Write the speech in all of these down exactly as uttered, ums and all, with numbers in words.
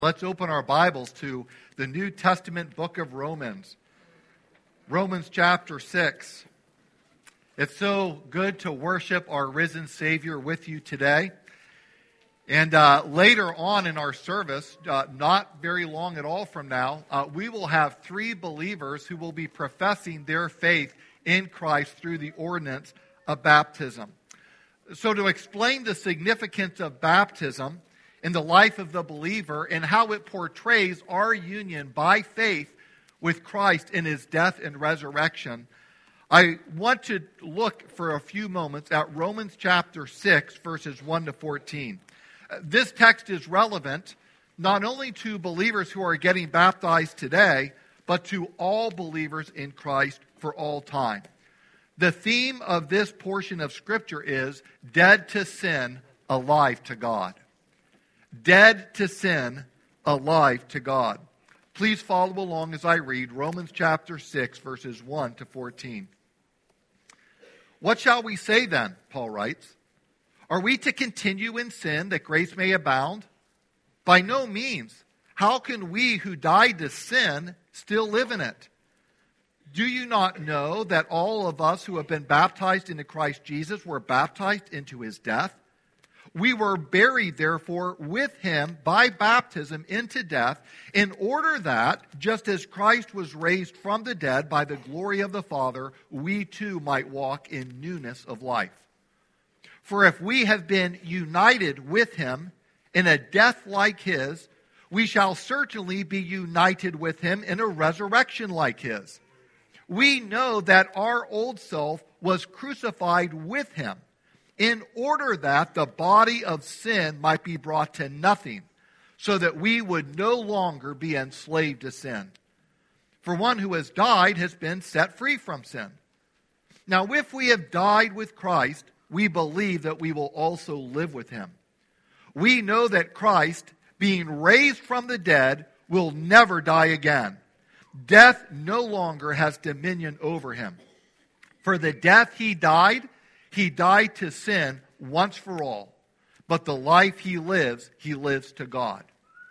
Let's open our Bibles to the New Testament book of Romans. Romans chapter six. It's so good to worship our risen Savior with you today. And uh, later on in our service, uh, not very long at all from now, uh, we will have three believers who will be professing their faith in Christ through the ordinance of baptism. So to explain the significance of baptism in the life of the believer and how it portrays our union by faith with Christ in His death and resurrection, I want to look for a few moments at Romans chapter six, verses one to fourteen. This text is relevant not only to believers who are getting baptized today, but to all believers in Christ for all time. The theme of this portion of Scripture is dead to sin, alive to God. Dead to sin, alive to God. Please follow along as I read Romans chapter six, verses one to fourteen. What shall we say then, Paul writes? Are we to continue in sin that grace may abound? By no means. How can we who died to sin still live in it? Do you not know that all of us who have been baptized into Christ Jesus were baptized into His death? We were buried, therefore, with Him by baptism into death, in order that, just as Christ was raised from the dead by the glory of the Father, we too might walk in newness of life. For if we have been united with Him in a death like His, we shall certainly be united with Him in a resurrection like His. We know that our old self was crucified with Him, in order that the body of sin might be brought to nothing, so that we would no longer be enslaved to sin. For one who has died has been set free from sin. Now, if we have died with Christ, we believe that we will also live with Him. We know that Christ, being raised from the dead, will never die again. Death no longer has dominion over Him. For the death He died, He died to sin once for all, but the life He lives, He lives to God.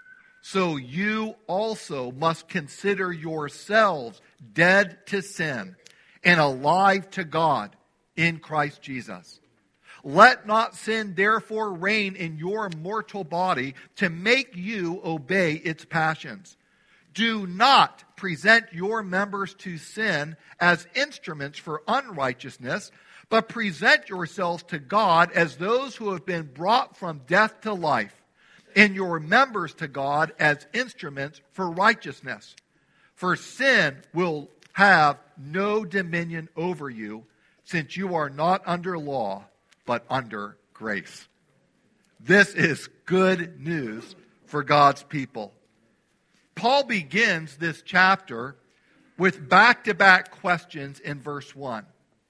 So you also must consider yourselves dead to sin and alive to God in Christ Jesus. Let not sin therefore reign in your mortal body to make you obey its passions. Do not present your members to sin as instruments for unrighteousness, but present yourselves to God as those who have been brought from death to life, and your members to God as instruments for righteousness. For sin will have no dominion over you, since you are not under law, but under grace. This is good news for God's people. Paul begins this chapter with back-to-back questions in verse one.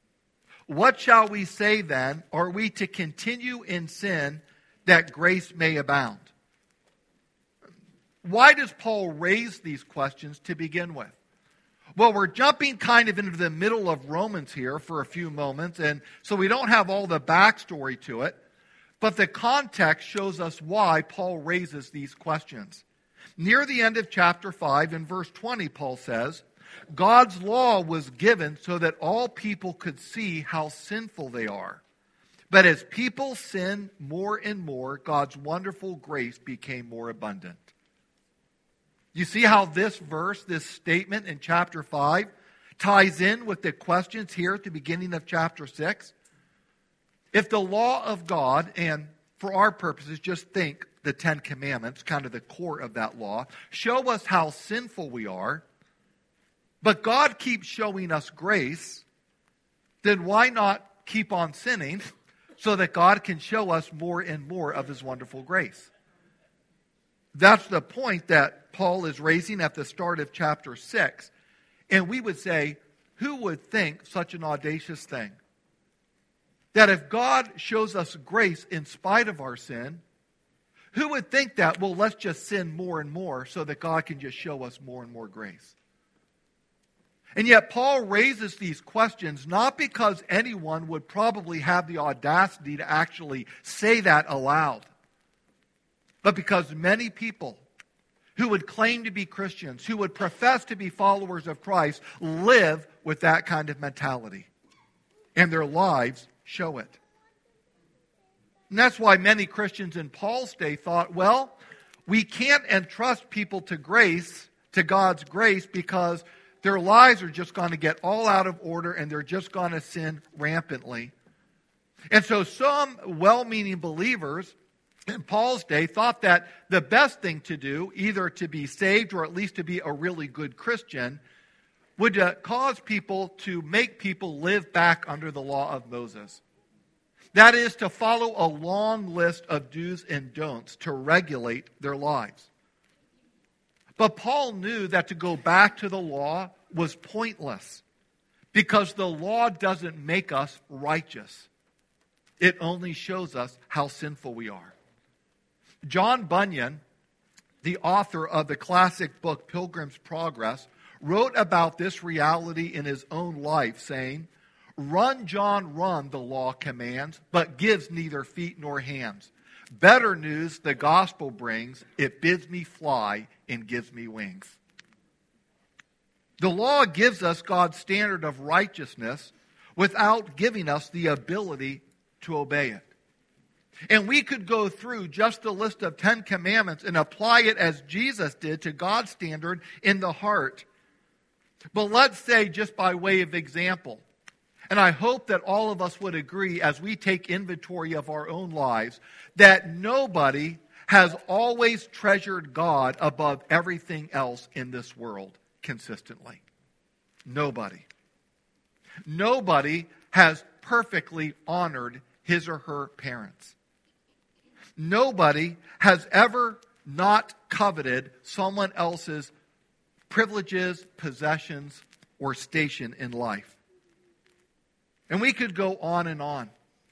What shall we say then? Are we to continue in sin that grace may abound? Why does Paul raise these questions to begin with? Well, we're jumping kind of into the middle of Romans here for a few moments, and so we don't have all the backstory to it, but the context shows us why Paul raises these questions. Near the end of chapter five, in verse twenty, Paul says, God's law was given so that all people could see how sinful they are. But as people sinned more and more, God's wonderful grace became more abundant. You see how this verse, this statement in chapter five, ties in with the questions here at the beginning of chapter six? If the law of God, and for our purposes, just think the Ten Commandments, kind of the core of that law, show us how sinful we are, but God keeps showing us grace, then why not keep on sinning so that God can show us more and more of His wonderful grace? That's the point that Paul is raising at the start of chapter six. And we would say, who would think such an audacious thing? That if God shows us grace in spite of our sin, who would think that, well, let's just sin more and more so that God can just show us more and more grace? And yet Paul raises these questions not because anyone would probably have the audacity to actually say that aloud, but because many people who would claim to be Christians, who would profess to be followers of Christ, live with that kind of mentality. And their lives show it. And that's why many Christians in Paul's day thought, well, we can't entrust people to grace, to God's grace, because their lives are just going to get all out of order and they're just going to sin rampantly. And so some well-meaning believers in Paul's day thought that the best thing to do, either to be saved or at least to be a really good Christian, would uh, cause people to make people live back under the law of Moses. That is, to follow a long list of do's and don'ts to regulate their lives. But Paul knew that to go back to the law was pointless, because the law doesn't make us righteous. It only shows us how sinful we are. John Bunyan, the author of the classic book Pilgrim's Progress, wrote about this reality in his own life, saying, "Run, John, run, the law commands, but gives neither feet nor hands. Better news the gospel brings, it bids me fly and gives me wings." The law gives us God's standard of righteousness without giving us the ability to obey it. And we could go through just the list of Ten Commandments and apply it as Jesus did to God's standard in the heart. But let's say, just by way of example, and I hope that all of us would agree as we take inventory of our own lives, that nobody has always treasured God above everything else in this world consistently. Nobody. Nobody has perfectly honored his or her parents. Nobody has ever not coveted someone else's privileges, possessions, or station in life. And we could go on and on.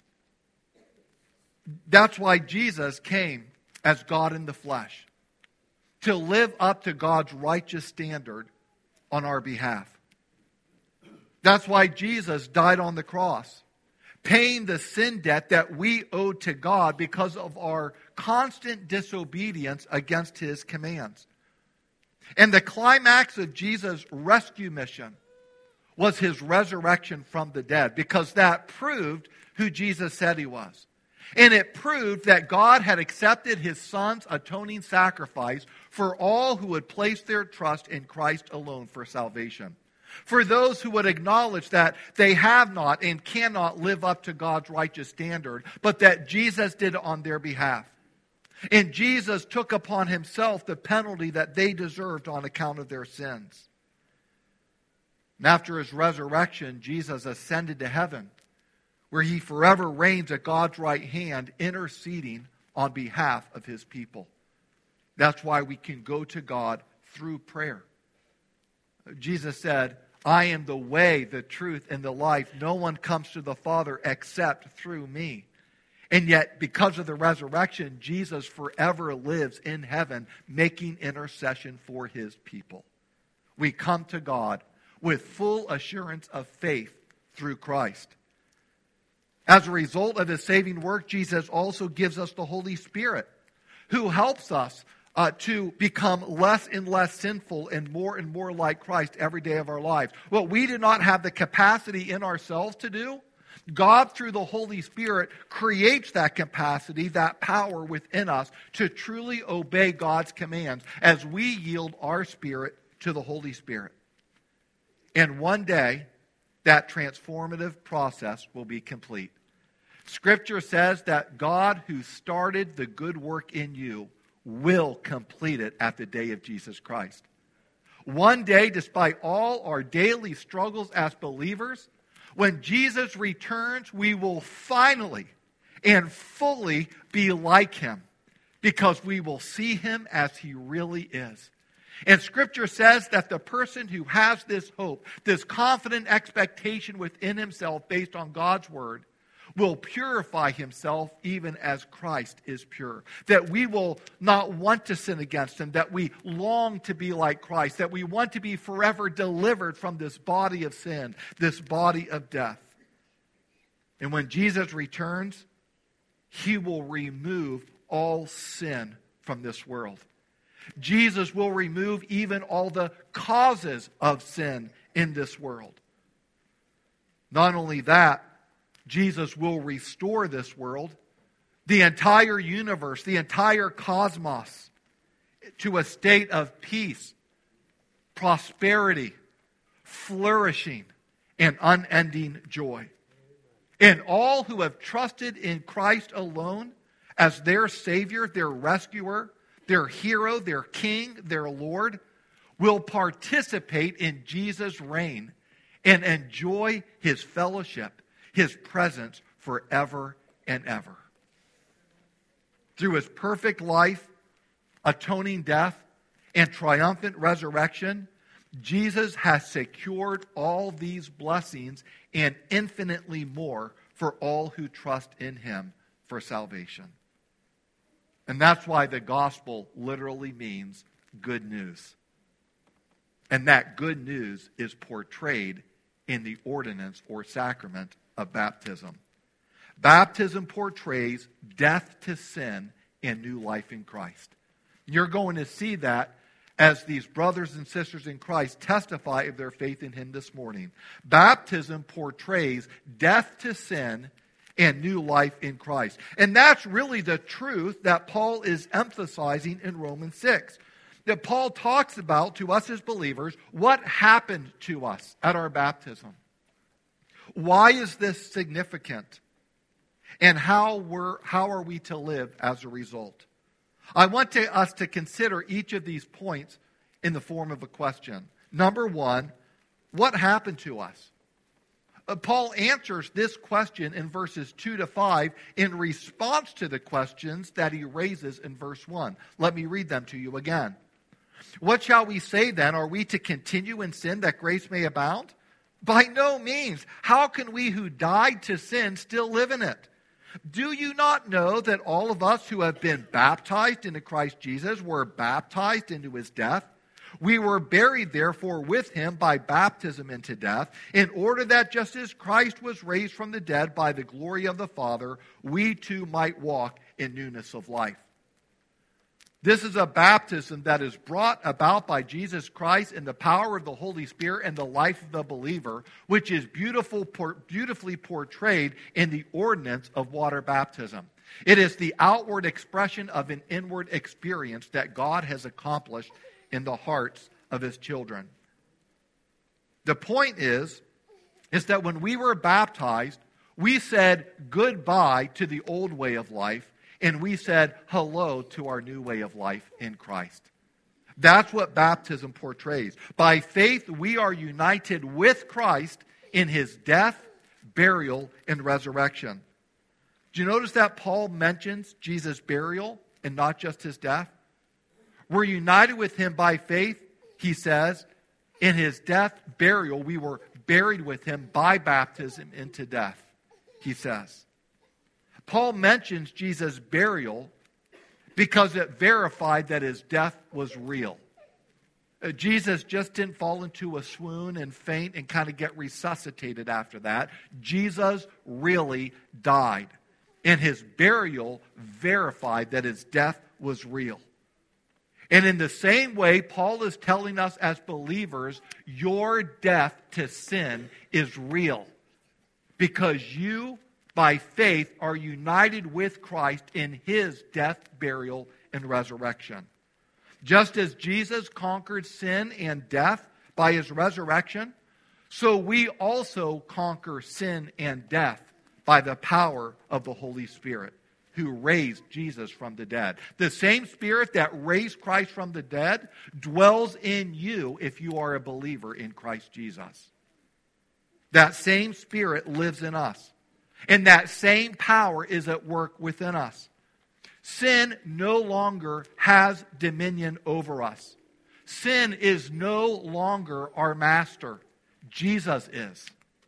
That's why Jesus came as God in the flesh, to live up to God's righteous standard on our behalf. That's why Jesus died on the cross, paying the sin debt that we owed to God because of our constant disobedience against his commands. And the climax of Jesus' rescue mission was his resurrection from the dead, because that proved who Jesus said he was. And it proved that God had accepted his Son's atoning sacrifice for all who would place their trust in Christ alone for salvation. For those who would acknowledge that they have not and cannot live up to God's righteous standard, but that Jesus did it on their behalf. And Jesus took upon himself the penalty that they deserved on account of their sins. And after his resurrection, Jesus ascended to heaven, where he forever reigns at God's right hand, interceding on behalf of his people. That's why we can go to God through prayer. Jesus said, "I am the way, the truth, and the life. No one comes to the Father except through me." And yet, because of the resurrection, Jesus forever lives in heaven, making intercession for his people. We come to God with full assurance of faith through Christ. As a result of his saving work, Jesus also gives us the Holy Spirit, who helps us uh, to become less and less sinful and more and more like Christ every day of our lives. What we do not have the capacity in ourselves to do, God, through the Holy Spirit, creates that capacity, that power within us to truly obey God's commands as we yield our spirit to the Holy Spirit. And one day, that transformative process will be complete. Scripture says that God, who started the good work in you, will complete it at the day of Jesus Christ. One day, despite all our daily struggles as believers, when Jesus returns, we will finally and fully be like him, because we will see him as he really is. And Scripture says that the person who has this hope, this confident expectation within himself based on God's word, will purify himself even as Christ is pure. That we will not want to sin against him, that we long to be like Christ, that we want to be forever delivered from this body of sin, this body of death. And when Jesus returns, he will remove all sin from this world. Jesus will remove even all the causes of sin in this world. Not only that, Jesus will restore this world, the entire universe, the entire cosmos, to a state of peace, prosperity, flourishing, and unending joy. And all who have trusted in Christ alone as their Savior, their rescuer, their hero, their King, their Lord, will participate in Jesus' reign and enjoy His fellowship, His presence forever and ever. Through His perfect life, atoning death, and triumphant resurrection, Jesus has secured all these blessings and infinitely more for all who trust in Him for salvation. And that's why the gospel literally means good news. And that good news is portrayed in the ordinance or sacrament of baptism. Baptism portrays death to sin and new life in Christ. You're going to see that as these brothers and sisters in Christ testify of their faith in Him this morning. Baptism portrays death to sin and new life in Christ. And that's really the truth that Paul is emphasizing in Romans six. That Paul talks about to us as believers what happened to us at our baptism. Why is this significant? And how we're, how are we to live as a result? I want to, us to consider each of these points in the form of a question. Number one, what happened to us? Uh, Paul answers this question in verses two to five in response to the questions that he raises in verse one. Let me read them to you again. What shall we say then? Are we to continue in sin that grace may abound? By no means. How can we who died to sin still live in it? Do you not know that all of us who have been baptized into Christ Jesus were baptized into His death? We were buried, therefore, with Him by baptism into death, in order that just as Christ was raised from the dead by the glory of the Father, we too might walk in newness of life. This is a baptism that is brought about by Jesus Christ in the power of the Holy Spirit and the life of the believer, which is beautiful, beautifully portrayed in the ordinance of water baptism. It is the outward expression of an inward experience that God has accomplished in the hearts of His children. The point is, is that when we were baptized, we said goodbye to the old way of life, and we said hello to our new way of life in Christ. That's what baptism portrays. By faith, we are united with Christ in His death, burial, and resurrection. Do you notice that Paul mentions Jesus' burial and not just His death? We're united with Him by faith, he says. In His death, burial, we were buried with Him by baptism into death, he says. Paul mentions Jesus' burial because it verified that His death was real. Uh, Jesus just didn't fall into a swoon and faint and kind of get resuscitated after that. Jesus really died. And His burial verified that His death was real. And in the same way, Paul is telling us as believers, your death to sin is real. Because you, by faith, are united with Christ in His death, burial, and resurrection. Just as Jesus conquered sin and death by His resurrection, so we also conquer sin and death by the power of the Holy Spirit, who raised Jesus from the dead. The same Spirit that raised Christ from the dead dwells in you if you are a believer in Christ Jesus. That same Spirit lives in us. And that same power is at work within us. Sin no longer has dominion over us. Sin is no longer our master. Jesus is.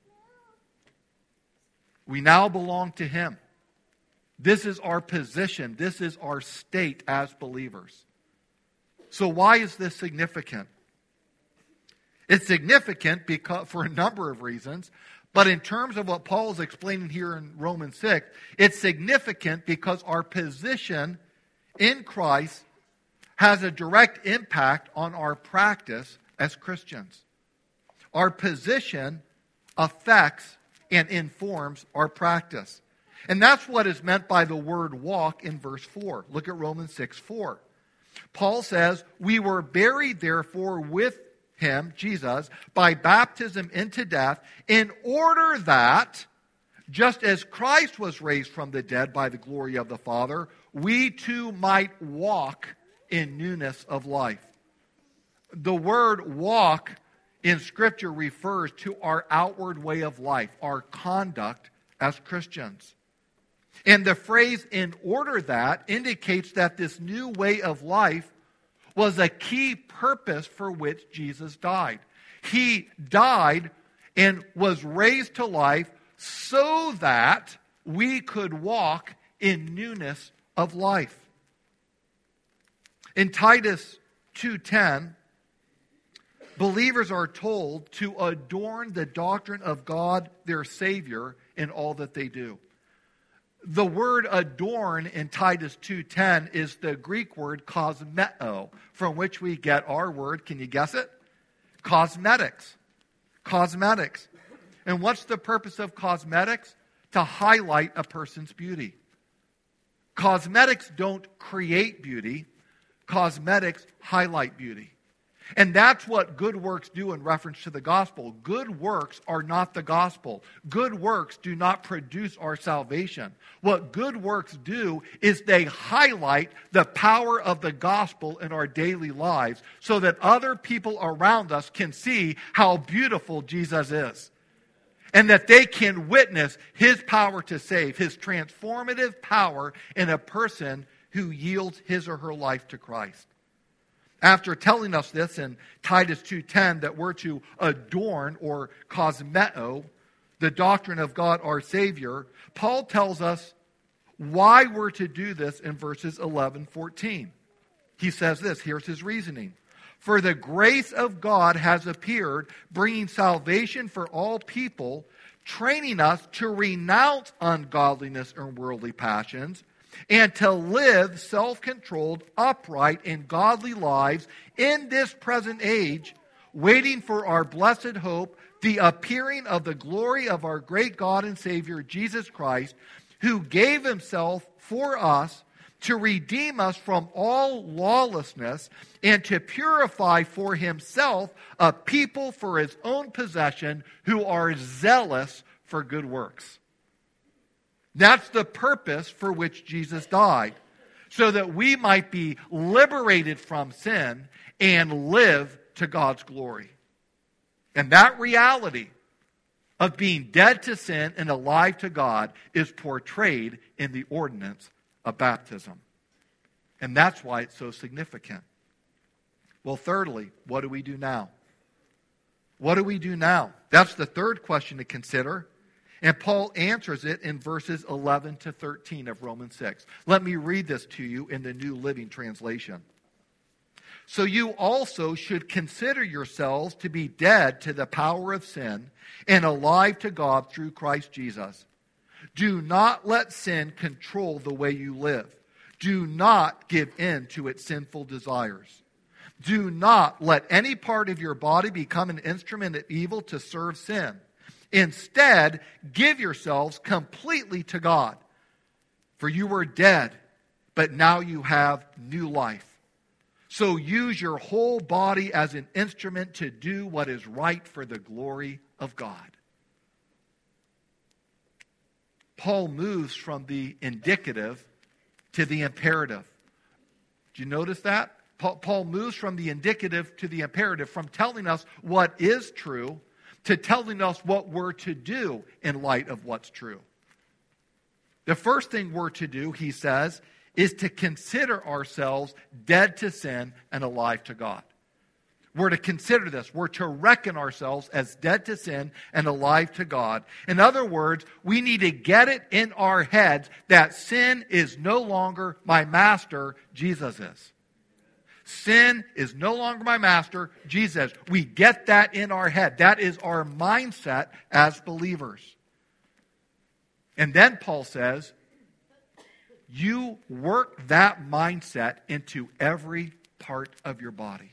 We now belong to Him. This is our position. This is our state as believers. So why is this significant? It's significant because for a number of reasons. But in terms of what Paul is explaining here in Romans six, it's significant because our position in Christ has a direct impact on our practice as Christians. Our position affects and informs our practice. And that's what is meant by the word walk in verse four. Look at Romans six four. Paul says, we were buried therefore with him, Jesus, by baptism into death, in order that, just as Christ was raised from the dead by the glory of the Father, we too might walk in newness of life. The word walk in Scripture refers to our outward way of life, our conduct as Christians. And the phrase in order that indicates that this new way of life was a key purpose for which Jesus died. He died and was raised to life so that we could walk in newness of life. In Titus two ten, believers are told to adorn the doctrine of God, their Savior, in all that they do. The word adorn in Titus two ten is the Greek word kosmeo, from which we get our word, can you guess it? Cosmetics. Cosmetics. And what's the purpose of cosmetics? To highlight a person's beauty. Cosmetics don't create beauty. Cosmetics highlight beauty. And that's what good works do in reference to the gospel. Good works are not the gospel. Good works do not produce our salvation. What good works do is they highlight the power of the gospel in our daily lives so that other people around us can see how beautiful Jesus is. And that they can witness His power to save, His transformative power in a person who yields his or her life to Christ. After telling us this in Titus two ten, that we're to adorn or cosmeo the doctrine of God our Savior, Paul tells us why we're to do this in verses eleven fourteen. He says this, here's his reasoning. For the grace of God has appeared, bringing salvation for all people, training us to renounce ungodliness and worldly passions, and to live self-controlled, upright, and godly lives in this present age, waiting for our blessed hope, the appearing of the glory of our great God and Savior, Jesus Christ, who gave Himself for us to redeem us from all lawlessness and to purify for Himself a people for His own possession who are zealous for good works. That's the purpose for which Jesus died, so that we might be liberated from sin and live to God's glory. And that reality of being dead to sin and alive to God is portrayed in the ordinance of baptism. And that's why it's so significant. Well, thirdly, what do we do now? What do we do now? That's the third question to consider. And Paul answers it in verses eleven to thirteen of Romans six. Let me read this to you in the New Living Translation. So you also should consider yourselves to be dead to the power of sin and alive to God through Christ Jesus. Do not let sin control the way you live. Do not give in to its sinful desires. Do not let any part of your body become an instrument of evil to serve sin. Instead, give yourselves completely to God. For you were dead, but now you have new life. So use your whole body as an instrument to do what is right for the glory of God. Paul moves from the indicative to the imperative. Do you notice that? Paul moves from the indicative to the imperative, from telling us what is true to telling us what we're to do in light of what's true. The first thing we're to do, he says, is to consider ourselves dead to sin and alive to God. We're to consider this. We're to reckon ourselves as dead to sin and alive to God. In other words, we need to get it in our heads that sin is no longer my master, Jesus is. Sin is no longer my master, Jesus. We get that in our head. That is our mindset as believers. And then Paul says, you work that mindset into every part of your body.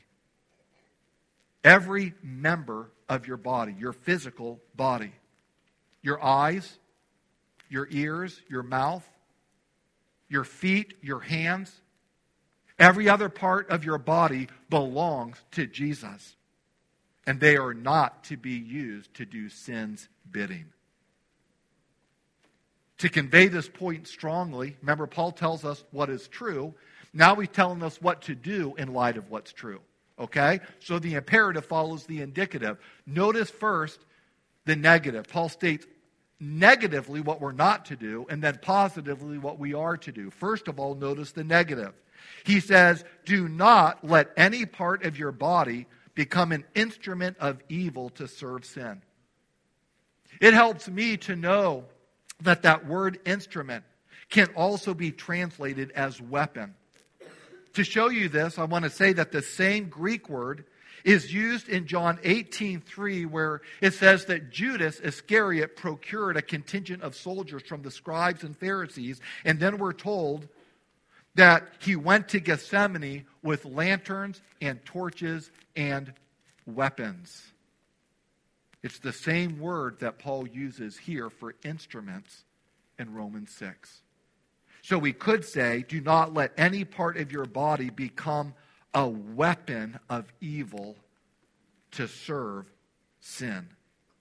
Every member of your body, your physical body. Your eyes, your ears, your mouth, your feet, your hands. Every other part of your body belongs to Jesus. And they are not to be used to do sin's bidding. To convey this point strongly, remember Paul tells us what is true. Now he's telling us what to do in light of what's true. Okay? So the imperative follows the indicative. Notice first the negative. Paul states negatively what we're not to do, and then positively what we are to do. First of all, notice the negative. He says, do not let any part of your body become an instrument of evil to serve sin. It helps me to know that that word instrument can also be translated as weapon. To show you this, I want to say that the same Greek word is used in John eighteen three, where it says that Judas Iscariot procured a contingent of soldiers from the scribes and Pharisees, and then we're told that he went to Gethsemane with lanterns and torches and weapons. It's the same word that Paul uses here for instruments in Romans six. So we could say, do not let any part of your body become a weapon of evil to serve sin.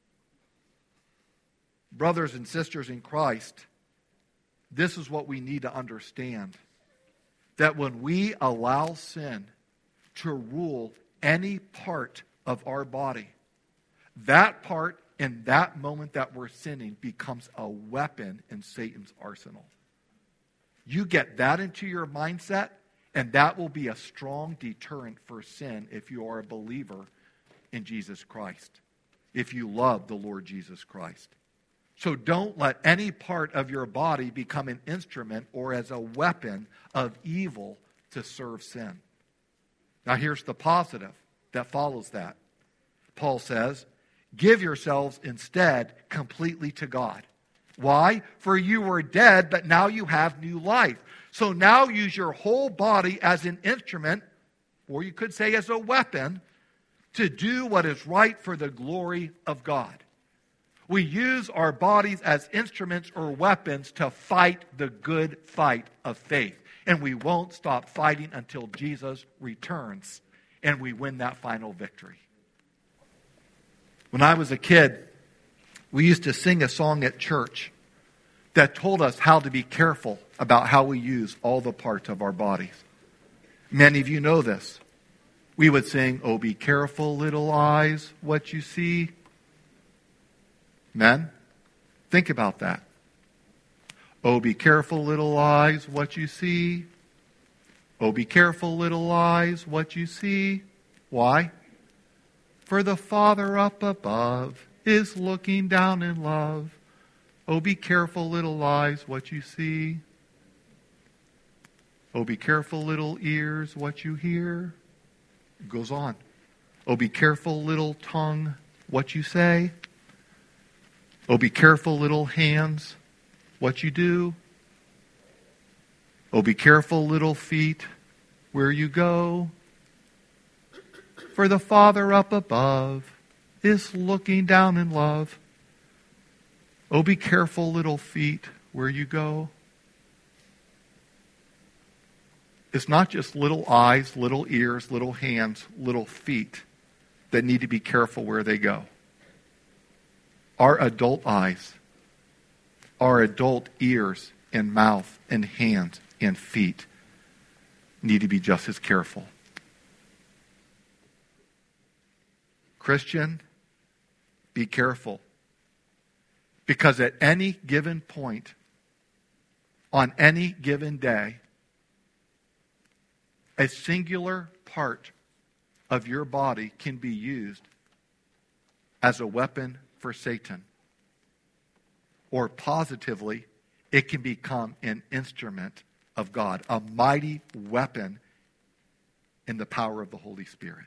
Brothers and sisters in Christ, this is what we need to understand. That when we allow sin to rule any part of our body, that part in that moment that we're sinning becomes a weapon in Satan's arsenal. You get that into your mindset, and that will be a strong deterrent for sin if you are a believer in Jesus Christ, if you love the Lord Jesus Christ. So don't let any part of your body become an instrument or as a weapon of evil to serve sin. Now here's the positive that follows that. Paul says, give yourselves instead completely to God. Why? For you were dead, but now you have new life. So now use your whole body as an instrument, or you could say as a weapon, to do what is right for the glory of God. We use our bodies as instruments or weapons to fight the good fight of faith. And we won't stop fighting until Jesus returns and we win that final victory. When I was a kid, we used to sing a song at church that told us how to be careful about how we use all the parts of our bodies. Many of you know this. We would sing, oh, be careful, little eyes, what you see. Men, think about that. Oh, be careful, little eyes, what you see. Oh, be careful, little eyes, what you see. Why? For the Father up above is looking down in love. Oh, be careful, little eyes, what you see. Oh, be careful, little ears, what you hear. It goes on. Oh, be careful, little tongue, what you say. Oh, be careful, little hands, what you do. Oh, be careful, little feet, where you go. For the Father up above is looking down in love. Oh, be careful, little feet, where you go. It's not just little eyes, little ears, little hands, little feet that need to be careful where they go. Our adult eyes, our adult ears and mouth and hands and feet need to be just as careful. Christian, be careful. Because at any given point, on any given day, a singular part of your body can be used as a weapon for Satan. Or positively, it can become an instrument of God, a mighty weapon in the power of the Holy Spirit.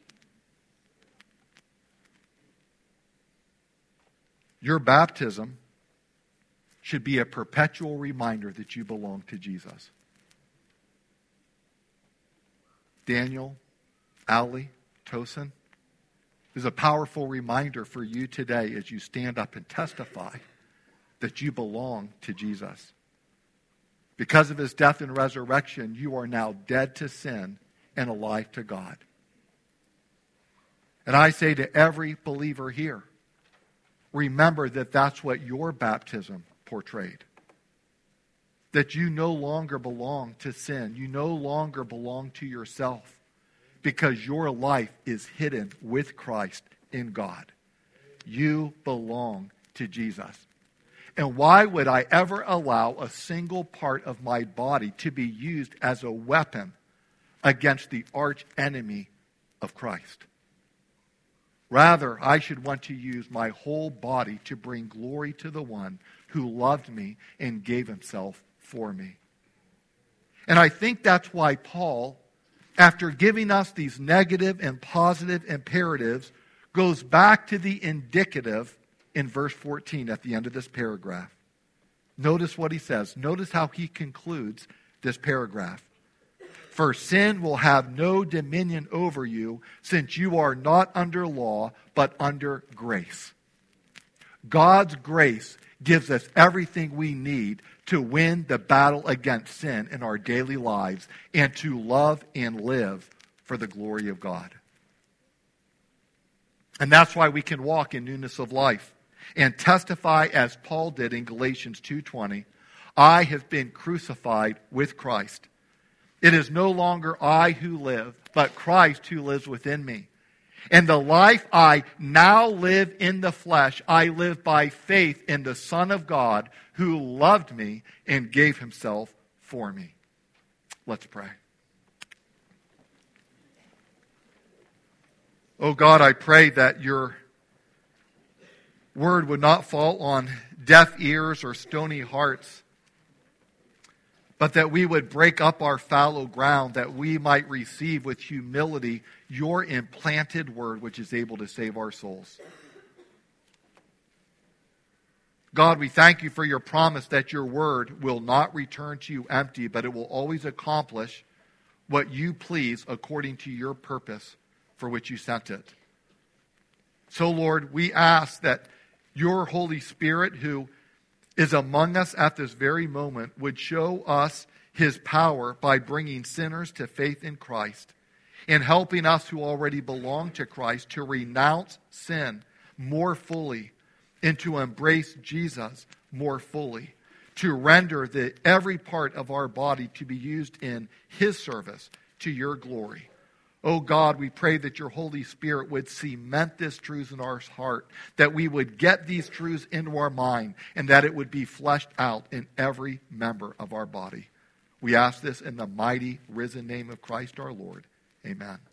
Your baptism should be a perpetual reminder that you belong to Jesus. Daniel, Ali, Tosin, is a powerful reminder for you today as you stand up and testify that you belong to Jesus. Because of his death and resurrection, you are now dead to sin and alive to God. And I say to every believer here, remember that that's what your baptism portrayed. That you no longer belong to sin. You no longer belong to yourself, because your life is hidden with Christ in God. You belong to Jesus. And why would I ever allow a single part of my body to be used as a weapon against the arch enemy of Christ? Rather, I should want to use my whole body to bring glory to the one who loved me and gave himself for me. And I think that's why Paul, after giving us these negative and positive imperatives, goes back to the indicative in verse fourteen at the end of this paragraph. Notice what he says. Notice how he concludes this paragraph. For sin will have no dominion over you, since you are not under law, but under grace. God's grace gives us everything we need to win the battle against sin in our daily lives and to love and live for the glory of God. And that's why we can walk in newness of life and testify as Paul did in Galatians two twenty, I have been crucified with Christ. It is no longer I who live, but Christ who lives within me. And the life I now live in the flesh, I live by faith in the Son of God who loved me and gave himself for me. Let's pray. Oh God, I pray that your word would not fall on deaf ears or stony hearts, but that we would break up our fallow ground, that we might receive with humility your implanted word, which is able to save our souls. God, we thank you for your promise that your word will not return to you empty, but it will always accomplish what you please according to your purpose for which you sent it. So, Lord, we ask that your Holy Spirit, who is among us at this very moment, would show us his power by bringing sinners to faith in Christ and helping us who already belong to Christ to renounce sin more fully and to embrace Jesus more fully, to render the every part of our body to be used in his service to your glory. Oh God, we pray that your Holy Spirit would cement this truth in our heart, that we would get these truths into our mind, and that it would be fleshed out in every member of our body. We ask this in the mighty, risen name of Christ our Lord. Amen.